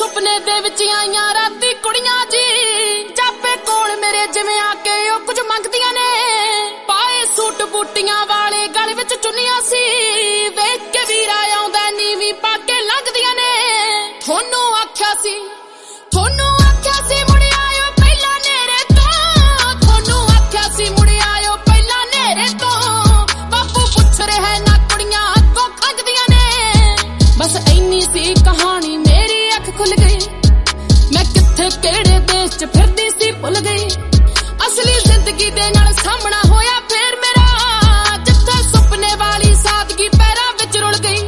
ਸੁਪਨੇ ਦੇ ਵਿੱਚ ਆਈਆਂ ਰਾਤੀ ਕੁੜੀਆਂ ਜੀ ਜਾਪੇ ਕੋਲ ਮੇਰੇ ਜਿਵੇਂ ਆ ਕੇ ਉਹ ਕੁਝ ਮੰਗਦੀਆਂ ਨੇ ਪਾਏ ਸੂਟ ਬੂਟੀਆਂ ਵਾਲੇ ਗਲ ਵਿੱਚ ਚੁੰਨੀਆਂ ਸੀ ਵੇਖ ਕੇ ਵੀਰਾ ਆਉਂਦਾ ਨੀਵੀਂ ਪਾ ਕੇ ਲੰਘਦੀਆਂ ਨੇ ਤੁਹਾਨੂੰ ਆਖਿਆ ਸੀ ਮੁੜ ਆਇਓ ਪਹਿਲਾਂ ਨੇਰੇ ਤੋਂ ਤੁਹਾਨੂੰ ਆਖਿਆ ਸੀ ਮੁੜ ਆਇਓ ਪਹਿਲਾਂ ਨੇਰੇ ਤੋਂ ਬਾਪੂ ਪੁੱਛ ਰਿਹਾ ਨਾ ਕੁੜੀਆਂ ਅੱਗੋਂ ਖੰਗਦੀਆਂ ਨੇ ਬਸ ਇੰਨੀ ਸੀ ਕਹਾਣੀ ਮੇਰੀ ਅੱਖ ਖੁੱਲ ਗਈ ਮੈਂ ਕਿੱਥੇ ਕਿਹੜੇ ਦੇਸ਼ 'ਚ ਫਿਰਦੀ ਸੀ ਭੁੱਲ ਗਈ ਅਸਲੀ ਜ਼ਿੰਦਗੀ ਦੇ ਨਾਲ ਸਾਹਮਣਾ ਹੋਇਆ ਫੇਰ ਮੇਰਾ ਜਿੱਥੇ ਸੁਪਨੇ ਵਾਲੀ ਸਾਦਗੀ ਪੈਰਾਂ ਵਿੱਚ ਰੁਲ ਗਈ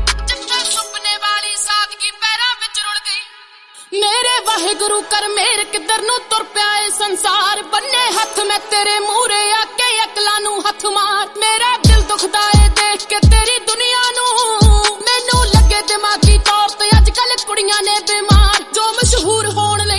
ਮੇਰੇ ਵਾਹਿਗੁਰੂ ਕਰ ਮੇਰ ਕਿੱਧਰ ਨੂੰ ਤੁਰ ਪਿਆ ਏ ਸੰਸਾਰ ਬੰਨੇ ਹੱਥ ਮੈਂ ਤੇਰੇ ਮੂਹਰੇ ਆ ਕੇ ਅਕਲਾਂ ਨੂੰ ਹੱਥ ਮਾਰ ਮੇਰਾ ਦਿਲ ਦੁਖਦਾ ਏ ਦੇਖ ਕੇ ਤੇਰੀ ਦੁਨੀਆ ਨੂੰ ਮੈਨੂੰ ਲੱਗੇ ਦਿਮਾਗੀ ਤੌਰ ਤੇ ਅੱਜ ਕੱਲ ਕੁੜੀਆਂ ਨੇ ਬਿਮਾਰ ਜੋ ਮਸ਼ਹੂਰ ਹੋਣ ਲਈ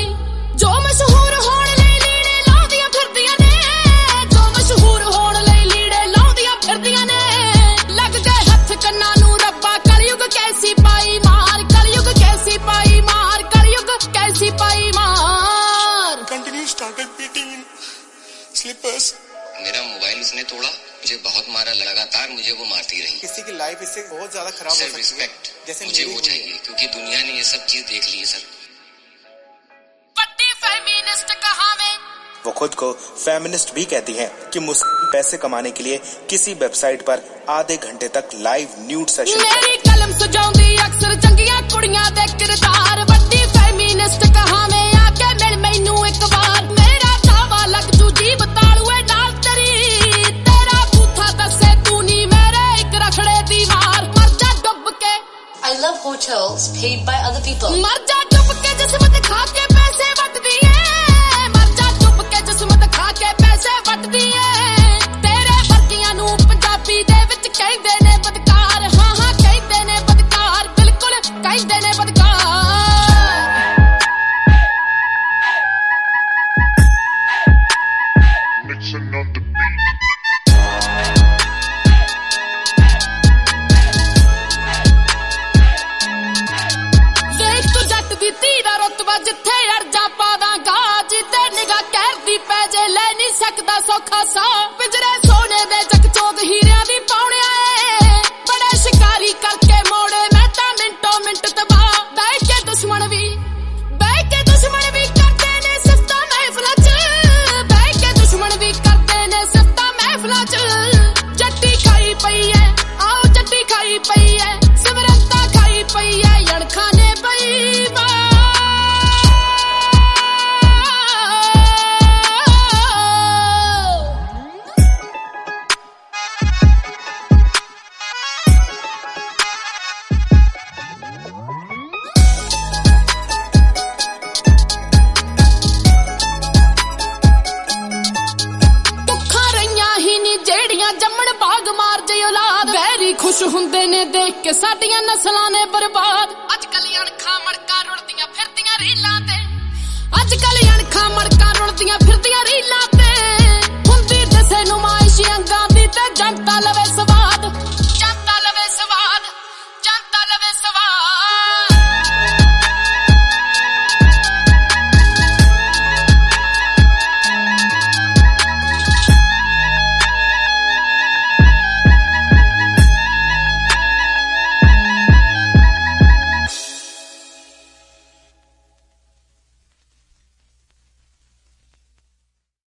ਲੀੜੇ ਲਾਉਂਦੀਆਂ ਫਿਰਦੀਆਂ ਨੇ ਜੋ ਮਸ਼ਹੂਰ ਹੋਣ ਲਈ ਲੀੜੇ ਲਾਉਂਦੀਆਂ ਫਿਰਦੀਆਂ ਨੇ ਲੱਗ ਗਏ ਹੱਥ ਕੰਨਾਂ ਨੂੰ ਰੱਬਾ ਕਲਯੁਗ ਕੈਸੀ ਪਾਈ ਮਾਰ ਕਲਯੁਗ ਕੈਸੀ ਪਾਈ ਮਾਰ कैसी पाई मार continue started beating in slippers मेरा मोबाइल उसने तोड़ा मुझे बहुत मारा लगातार मुझे वो मारती रही किसी की लाइफ इससे बहुत ज्यादा खराब हो सकती है रिस्पेक्ट जैसे मुझे वो चाहिए क्योंकि दुनिया ने ये सब चीज देख ली है सर पट्टी फेमिनिस्ट कहावे वो खुद को फेमिनिस्ट भी कहती हैं कि मुस्लिम पैसे कमाने के लिए किसी वेबसाइट पर आधे घंटे तक लाइव न्यूड सेशन मेरी कलम सजाउंदी अक्सर चंगियां कुड़ियां दे किरदार वड्डी फेमिनिस्ट कहावे आके मिल मैनू एक बार मेरा दावा लग जू जीव तालुए नाल तेरी तेरा बूथा दसे तू नी मेरे एक रखड़े दीवार मर जा डुब के I love hotels paid by other people मर जा डुब के जिस्म दिखा के पैसे वटदी है मर जा डुब के जिस्म दिखा के पैसे वटदी है तेरे वर्गियां नू पंजाबी दे विच कहंदे ने बदकार हां हां कहंदे ने बदकार बिल्कुल कहंदे ने बदकार जिथे अर्जा पावांगा जिते निगाह कहती पै जे ले नहीं सकदा सौखा सा पिंजरे सोने दे चकचोक हीरियां दी पाउणिया ए बड़े शिकारी करके मोड़े मैं तां मिंटो मिंट तबाह बह के दुश्मन भी करते ने सिफतां महफिलां च बह के दुश्मन भी करते ने सिफतां महफिलां च जट्टी खाई पई है आओ जट्टी खाई पई है सिमरता खाई पई है यणखां ने पई जम्मण बाग मार जे औलाद वैरी खुश हुंदे ने देख के साडियां नस्लां ने बर्बाद अजकल अणखां मड़का रुलदियां फिरदियां रीलां ते अजकल अणखां मड़का रुलदियां फिरदियां रीलां